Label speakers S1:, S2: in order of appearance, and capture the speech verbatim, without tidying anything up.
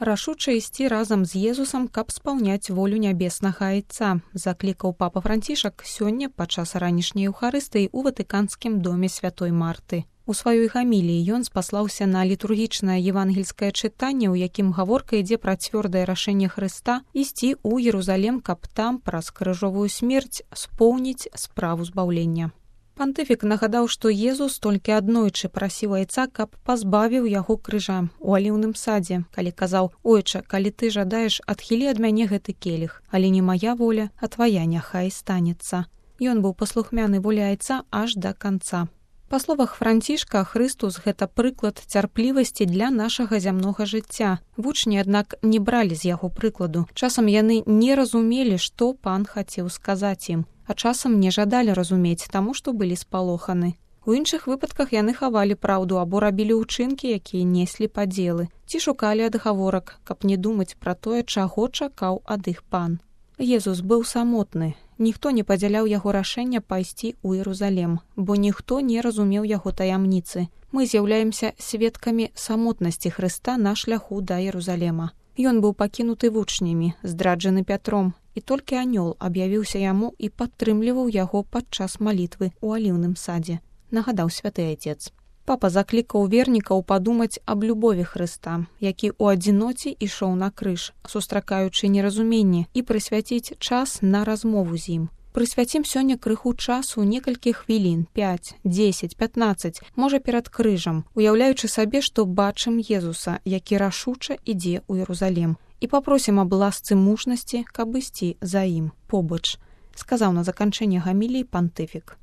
S1: Рашуча ісці разам з Езусам, каб спаўняць волю нябеснага Айца, заклікаў папа Францішак сёння падчас ранішняй Еўхарыстыі ў Ватыканскім доме святой Марты. У сваёй гаміліі ён спаслаўся на літургічнае евангельскае чытанне, у якім гаворка ідзе пра цвёрдае рашэнне Хрыста ісці ў Єрусалем, каб там праз крыжовую смерць споўніць справу збаўлення. Пантыфік нагадаў, што Езус толькі аднойчы прасіў Айца, каб пазбавіў яго крыжа ў аліўным садзе, калі казаў: «Ойча, калі ты жадаеш, адхілі ад мяне гэты келіх, але не мая воля, а твая няхай станецца». Ён быў паслухмяны волі Айца аж да канца. Па словах Францішка, Хрыстус – гэта прыклад цярплівасці для нашага зямнога жыцця. Вучні, аднак, не бралі з яго прыкладу. Часам яны не разумелі, што пан хацеў сказаць ім, а часам не жадалі разумець, таму што былі спалоханы. У іншых выпадках яны хавалі праўду або рабілі ўчынкі, якія неслі падзелы, ці шукалі адгаворак, каб не думаць пра тое, чаго чакаў ад іх пан. Езус быў самотны. Ніхто не падзяляў яго рашэння пайсці ў Єрусалем, бо ніхто не разумеў яго таямніцы. Мы з'яўляемся сведкамі самотнасці Хрыста на шляху да Єрусалема. Ён быў пакінуты вучнямі, здраджаны Пятром, і толькі анёл аб'явіўся яму і падтрымліваў яго падчас малітвы ў аліўным садзе, нагадаў святы Айцец. Папа заклікаў вернікаў падумаць аб любові Хрыста, які ў адзіноце ішоў на крыж, сустракаючы неразуменне, і прысвяціць час на размову з ім. Прысвяцім сёння крыху часу, некалькі хвілін, пяць, дзесяць, пятнаццаць, можа перад крыжам, уяўляючы сабе, што бачым Езуса, які рашуча ідзе ў Єрусалем, і папросім аб ласцы мужнасці, каб ісці за ім побач, сказаў на заканчэнне гаміліі пантыфік.